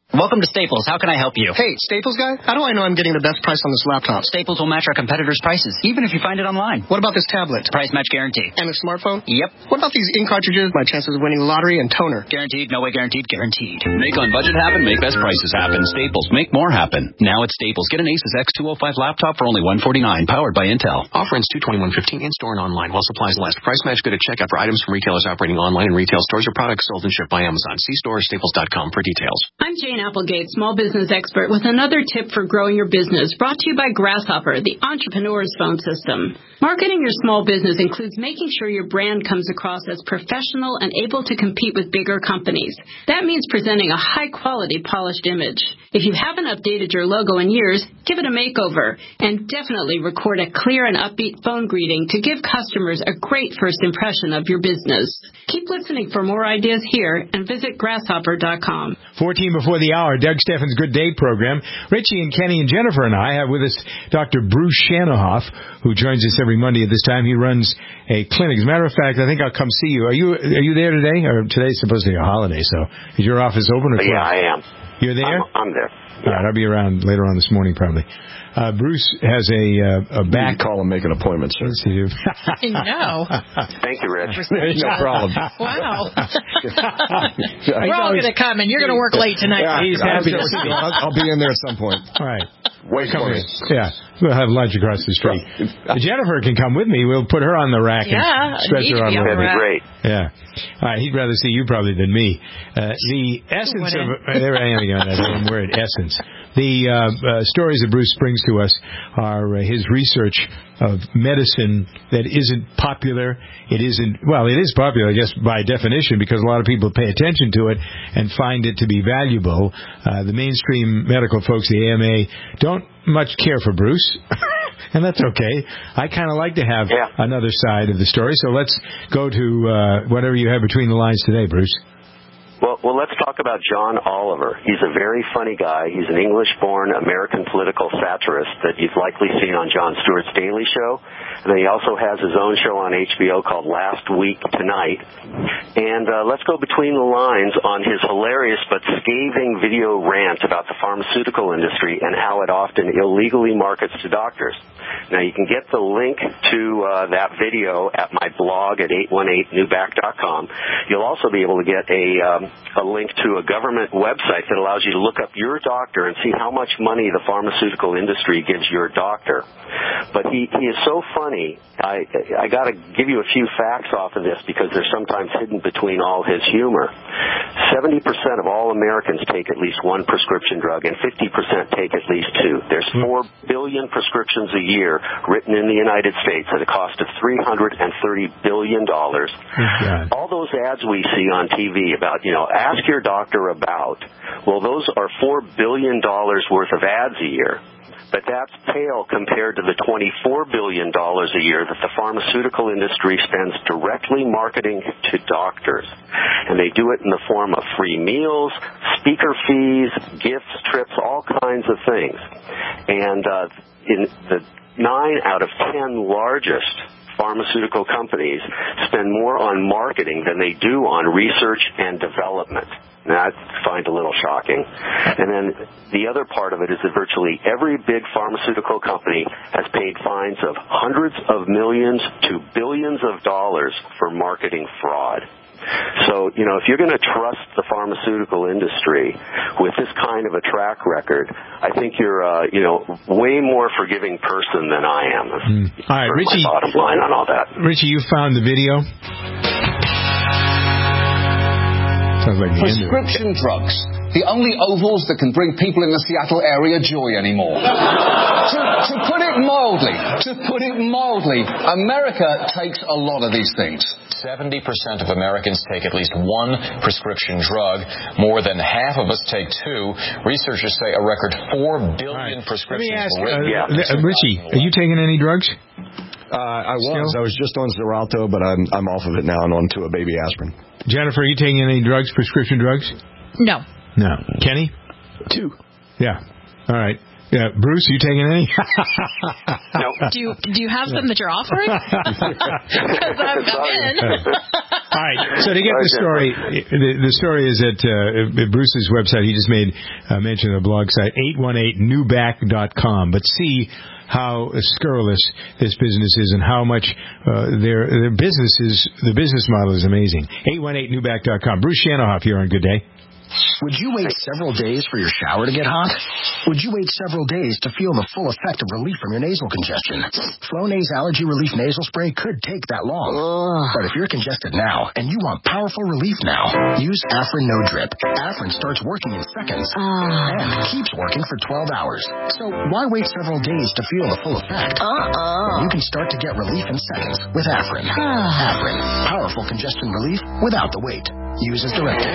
Welcome to Staples. How can I help you? Hey, Staples guy, how do I know I'm getting the best price on this laptop? Staples will match our competitors' prices, even if you find it online. What about this tablet? Price match guarantee. And the smartphone? Yep. What about these ink cartridges, my chances of winning the lottery, and toner? Guaranteed, no way guaranteed, guaranteed. Make on budget happen, make best prices happen. Staples, make more happen. Now at Staples, get an Asus X two oh five laptop for only one hundred forty-nine dollars, powered by Intel. Offer ends two twenty-one fifteen in store and online while supplies last. Price match good at checkout for items from retailers operating online and retail stores or products sold and shipped by Amazon. See store or staples dot com for details. I'm Jane Applegate, small business expert, with another tip for growing your business, brought to you by Grasshopper, the entrepreneur's phone system. Marketing your small business includes making sure your brand comes across as professional and able to compete with bigger companies. That means presenting a high-quality, polished image. If you haven't updated your logo in years, give it a makeover, and definitely record a clear and upbeat phone greeting to give customers a great first impression of your business. Keep listening for more ideas here and visit grasshopper dot com. fourteen before the hour, Doug Steffens' Good Day program. Richie and Kenny and Jennifer and I have with us Doctor Bruce Shanoff, who joins us every Monday at this time. He runs a clinic. As a matter of fact, I think I'll come see you. Are you are you there today? Or today's supposed to be a holiday, so is your office open or closed? Yeah, I am. You're there? I'm, I'm there. All right, I'll be around later on this morning probably. Uh, Bruce has a uh, a back. You call and make an appointment, sir. Yes, you do. No. Thank you, Rich. No problem. Wow. We're all going to come, and you're going to work late tonight. Yeah, He's happy to see you. I'll, I'll be in there at some point. All right. Wait for me. Yeah, we'll have lunch across the street. Jennifer can come with me. We'll put her on the rack Yeah, and stretch her on the That'd rack. be great. Yeah. All right, he'd rather see you probably than me. Uh, the essence of... Uh, there I am again, that damn word, essence. The uh, uh, stories that Bruce brings to us are uh, his research of medicine that isn't popular. It isn't... Well, it is popular, I guess, by definition, because a lot of people pay attention to it and find it to be valuable. Uh, the mainstream medical folks, the A M A, don't much care for Bruce. And that's okay. I kind of like to have yeah. another side of the story. So let's go to uh, whatever you have between the lines today, Bruce. Well, well, let's talk about John Oliver. He's a very funny guy. He's an English-born American political satirist that you've likely seen on Jon Stewart's Daily Show. And then he also has his own show on H B O called Last Week Tonight. And uh, let's go between the lines on his hilarious but scathing video rant about the pharmaceutical industry and how it often illegally markets to doctors. Now, you can get the link to uh, that video at my blog at eight one eight new back dot com. You'll also be able to get a, um, a link to a government website that allows you to look up your doctor and see how much money the pharmaceutical industry gives your doctor. But he, he is so funny. I, I got to give you a few facts off of this because they're sometimes hidden between all his humor. seventy percent of all Americans take at least one prescription drug, and fifty percent take at least two. There's four billion prescriptions a year written in the United States at a cost of three hundred thirty billion dollars. Oh, all those ads we see on T V about, you know, ask your doctor about, well, those are four billion dollars worth of ads a year. But that's pale compared to the twenty-four billion dollars a year that the pharmaceutical industry spends directly marketing to doctors. And they do it in the form of free meals, speaker fees, gifts, trips, all kinds of things. And uh, in the nine out of ten largest pharmaceutical companies spend more on marketing than they do on research and development. Now, I find a little shocking. And then the other part of it is that virtually every big pharmaceutical company has paid fines of hundreds of millions to billions of dollars for marketing fraud. So, you know, if you're going to trust the pharmaceutical industry with this kind of a track record, I think you're, uh, you know, way more forgiving person than I am. Mm. All right, Richie. My bottom line on all that. Richie, you found the video? Sounds like the Prescription drugs. The only ovals that can bring people in the Seattle area joy anymore. to, to put it mildly, to put it mildly, America takes a lot of these things. seventy percent of Americans take at least one prescription drug. More than half of us take two. Researchers say a record four billion right. prescriptions Let me ask, were written. Uh, yeah. Richie, are you taking any drugs? Uh, I was. Still? I was just on Xarelto, but I'm I'm off of it now and on to a baby aspirin. Jennifer, are you taking any drugs, prescription drugs? No. No. Kenny? Two. Yeah. All right. Yeah, Bruce, you taking any? No. Do you do you have some that you're offering? Because I'm, I'm in. All right. So to get the story, the, the story is at uh, Bruce's website. He just made uh, mention of the blog site, eight one eight new back dot com. But see how scurrilous this business is and how much uh, their their business is. The business model is amazing. eight one eight new back dot com. Bruce Shanoff here on Good Day. Would you wait several days for your shower to get hot? Would you wait several days to feel the full effect of relief from your nasal congestion? Flonase Allergy Relief Nasal Spray could take that long. Ugh. But if you're congested now and you want powerful relief now, use Afrin No Drip. Afrin starts working in seconds uh. and keeps working for twelve hours. So why wait several days to feel the full effect? Uh-uh. You can start to get relief in seconds with Afrin. Uh. Afrin, powerful congestion relief without the wait. Use as directed.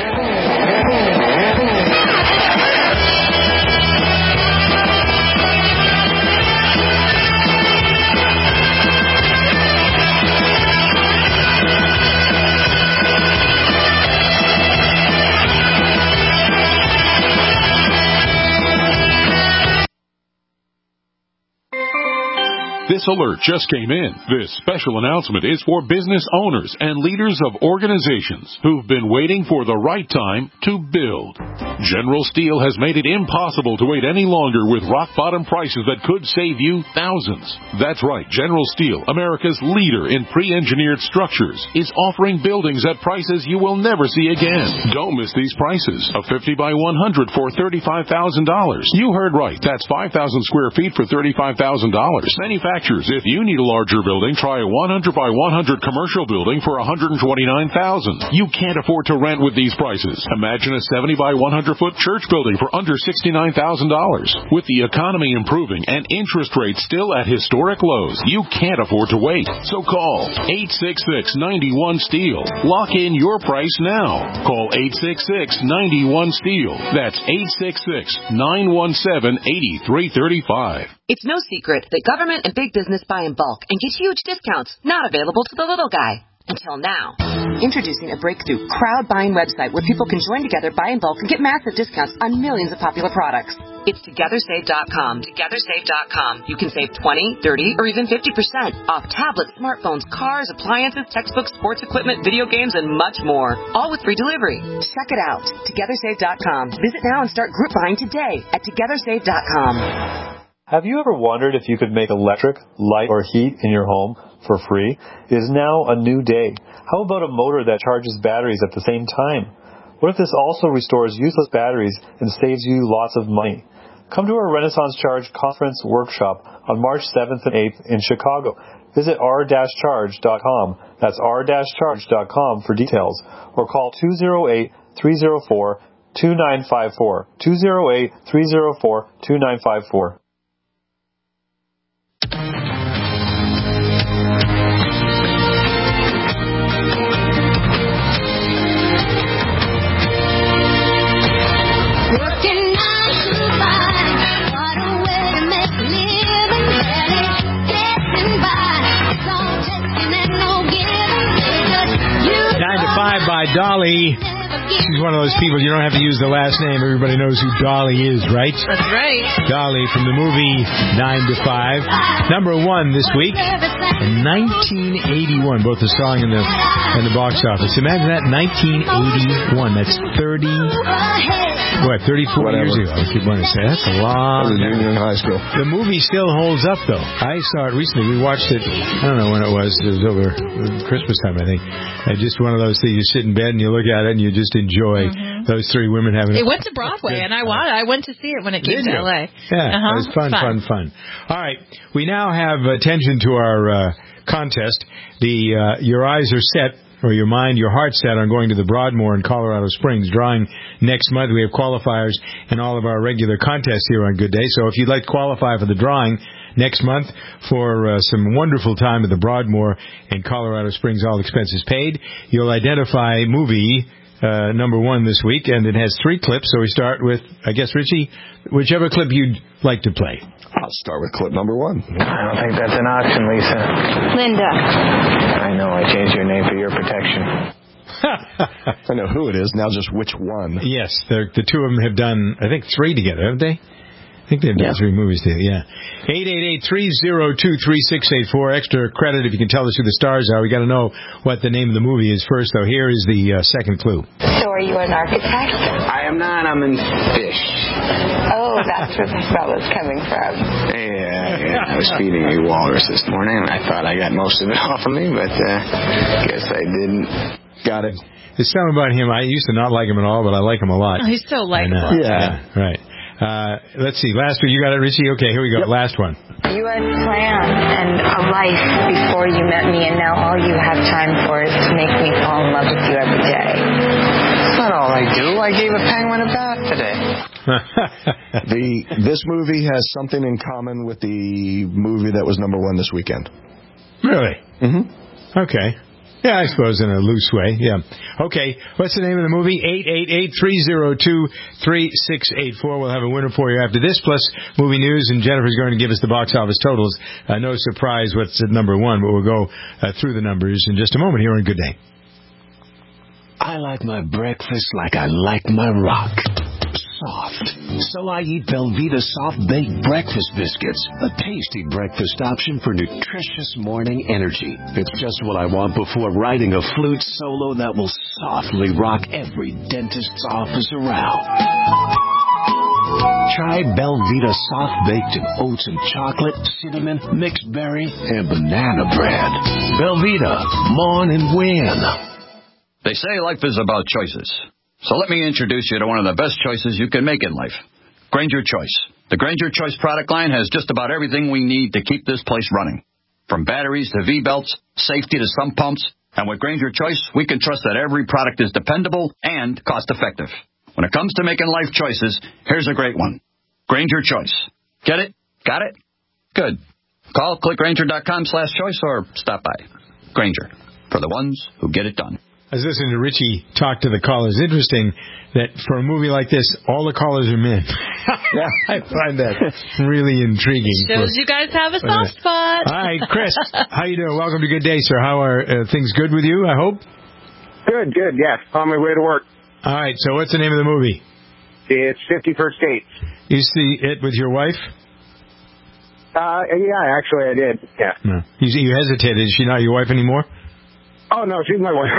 This alert just came in. This special announcement is for business owners and leaders of organizations who've been waiting for the right time to build. General Steel has made it impossible to wait any longer with rock-bottom prices that could save you thousands. That's right. General Steel, America's leader in pre-engineered structures, is offering buildings at prices you will never see again. Don't miss these prices. A fifty by one hundred for thirty-five thousand dollars. You heard right. That's five thousand square feet for thirty-five thousand dollars. Manufacturers, if you need a larger building, try a one hundred by one hundred commercial building for one hundred twenty-nine thousand dollars. You can't afford to rent with these prices. Imagine a seventy by one hundred foot church building for under sixty-nine thousand dollars. With the economy improving and interest rates still at historic lows, you can't afford to wait. So call eight six six, nine one, STEEL. Lock in your price now. Call eight six six, nine one, STEEL. That's eight six six, nine one seven, eight three three five. It's no secret that government and big business buy in bulk and get huge discounts not available to the little guy. Until now. Introducing a breakthrough crowd buying website where people can join together, buy in bulk, and get massive discounts on millions of popular products. It's together save dot com. together save dot com. You can save twenty, thirty, or even fifty percent off tablets, smartphones, cars, appliances, textbooks, sports equipment, video games, and much more. All with free delivery. Check it out. together save dot com. Visit now and start group buying today at together save dot com. Have you ever wondered if you could make electric, light, or heat in your home for free? It is now a new day. How about a motor that charges batteries at the same time? What if this also restores useless batteries and saves you lots of money? Come to our Renaissance Charge Conference Workshop on March seventh and eighth in Chicago. Visit r dash charge dot com. That's r dash charge dot com for details. Or call two oh eight, three oh four, two nine five four. two oh eight, three oh four, two nine five four. By Dolly. She's one of those people, you don't have to use the last name. Everybody knows who Dolly is, right? That's right. Dolly from the movie nine to five. Number one this week in nineteen eighty-one, both the song and the and the box office. Imagine that, nineteen eighty-one. That's thirty, what, thirty-four Whatever. years ago. I keep wanting to say. That's a long time. Junior in high school. The movie still holds up, though. I saw it recently. We watched it, I don't know when it was. It was over Christmas time, I think. Uh, just one of those things. You sit in bed and you look at it and you just enjoy mm-hmm. those three women having. It went to Broadway, and I wanted, I went to see it when it came Did to you? L A. Yeah, uh-huh. it was fun, fun, fun, fun. All right, we now have attention to our uh, contest. The uh, Your Eyes Are Set, or your mind, your heart set on going to the Broadmoor in Colorado Springs, drawing next month. We have qualifiers in all of our regular contests here on Good Day. So if you'd like to qualify for the drawing next month for uh, some wonderful time at the Broadmoor in Colorado Springs, all expenses paid, you'll identify movie uh, number one this week, and it has three clips. So we start with, I guess, Richie, whichever clip you'd like to play. I'll start with clip number one. I don't think that's an option, Lisa. Linda. I know. I changed your name for your protection. I know who it is. Now just which one. Yes, the two of them have done, I think, three together, haven't they? I think they've done yeah. three movies there, yeah. eight eight eight, three oh two, three six eight four. Extra credit if you can tell us who the stars are. We got to know what the name of the movie is first, though. Here is the uh, second clue. So are you an architect? I am not. I'm in fish. Oh, that's where the smell is coming from. Yeah, yeah. I was feeding a walrus this morning, and I thought I got most of it off of me, but uh, guess I didn't. Got it. There's something about him. I used to not like him at all, but I like him a lot. Oh, he's so likable. Yeah. yeah, right. Uh, let's see. Last one. You got it, Richie? Okay, here we go. Yep. Last one. You had plans and a life before you met me, and now all you have time for is to make me fall in love with you every day. That's not all I do. I gave a penguin a bath today. the This movie has something in common with the movie that was number one this weekend. Really? Mm-hmm. Okay. Yeah, I suppose in a loose way, yeah. Okay, what's the name of the movie? eight eight eight, three oh two, three six eight four. We'll have a winner for you after this, plus movie news, and Jennifer's going to give us the box office totals. Uh, no surprise what's at number one, but we'll go uh, through the numbers in just a moment here on Good Day. I like my breakfast like I like my rock. Soft. So I eat Belvita Soft Baked Breakfast Biscuits, a tasty breakfast option for nutritious morning energy. It's just what I want before writing a flute solo that will softly rock every dentist's office around. Try Belvita Soft Baked in oats and chocolate, cinnamon, mixed berry, and banana bread. Belvita, morn and win. They say life is about choices. So let me introduce you to one of the best choices you can make in life. Grainger Choice. The Grainger Choice product line has just about everything we need to keep this place running. From batteries to V-belts, safety to sump pumps. And with Grainger Choice, we can trust that every product is dependable and cost-effective. When it comes to making life choices, here's a great one. Grainger Choice. Get it? Got it? Good. Call clickgrainger.com slash choice or stop by. Grainger. For the ones who get it done. I was listening to Richie talk to the callers. Interesting that for a movie like this, all the callers are men. Yeah, I find that really intriguing. Shows for, you guys have a soft spot. All right, Chris, how you doing? Welcome to Good Day, sir. How are uh, things good with you, I hope? Good, good, yes. On my way to work. All right, so what's the name of the movie? It's fifty First Dates. You see it with your wife? Uh, yeah, actually I did, yeah. No. You, you hesitated. Is she not your wife anymore? Oh, no, she's my wife.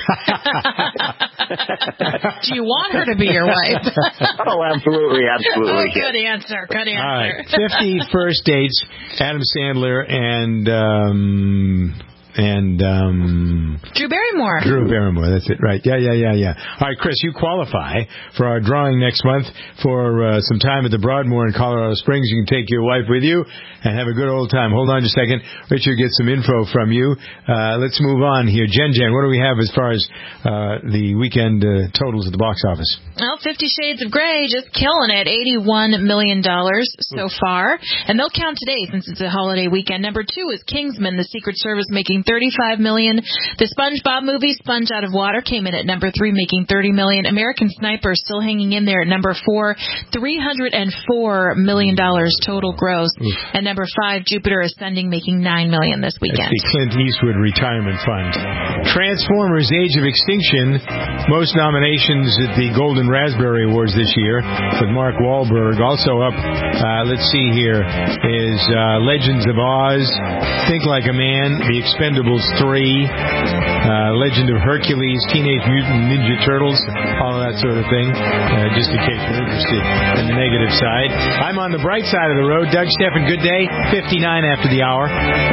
Do you want her to be your wife? Oh, absolutely, absolutely. Oh, good answer, good answer. All right, fifty First Dates, Adam Sandler and... Um, And, um... Drew Barrymore. Drew Barrymore, that's it, right. Yeah, yeah, yeah, yeah. All right, Chris, you qualify for our drawing next month for uh, some time at the Broadmoor in Colorado Springs. You can take your wife with you and have a good old time. Hold on just a second. Richard gets some info from you. Uh, let's move on here. Jen Jen, what do we have as far as uh, the weekend uh, totals at the box office? Well, Fifty Shades of Grey just killing it. eighty-one million dollars so far. And they'll count today since it's a holiday weekend. Number two is Kingsman, the Secret Service, making thirty-five million dollars. The SpongeBob movie, Sponge Out of Water, came in at number three, making thirty million dollars. American Sniper still hanging in there at number four, three hundred four million dollars total gross. Oof. And number five, Jupiter Ascending, making nine million dollars this weekend. That's the Clint Eastwood Retirement Fund. Transformers: Age of Extinction, most nominations at the Golden Raspberry Awards this year with Mark Wahlberg. Also up, uh, let's see here, is uh, Legends of Oz, Think Like a Man, The Expendables three, uh, Legend of Hercules, Teenage Mutant Ninja Turtles, all of that sort of thing, uh, just in case you're interested in the negative side. I'm on the bright side of the road. Doug Steffen, good day. fifty-nine after the hour.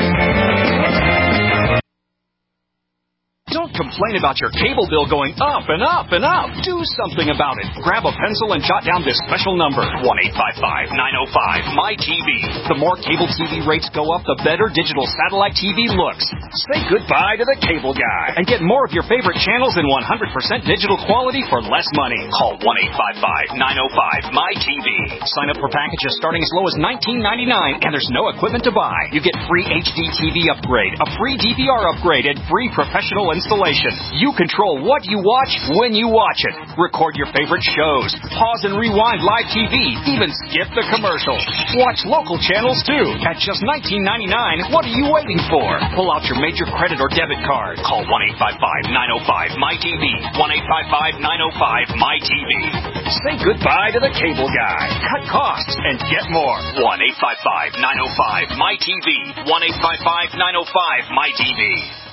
Don't complain about your cable bill going up and up and up. Do something about it. Grab a pencil and jot down this special number, one eight five five, nine oh five, M Y T V. The more cable T V rates go up, the better digital satellite T V looks. Say goodbye to the cable guy and get more of your favorite channels in one hundred percent digital quality for less money. Call one eight five five, nine oh five, M Y T V. Sign up for packages starting as low as nineteen ninety-nine, and there's no equipment to buy. You get free H D T V upgrade, a free D V R upgrade, and free professional installation. installation. You control what you watch when you watch it. Record your favorite shows. Pause and rewind live T V. Even skip the commercials. Watch local channels too. At just nineteen ninety-nine dollars, what are you waiting for? Pull out your major credit or debit card. Call one eight five five, nine oh five, M Y T V. one eight five five, nine oh five, M Y T V. Say goodbye to the cable guy. Cut costs and get more. one eight five five, nine oh five, M Y T V. one eight five five, nine oh five, M Y T V.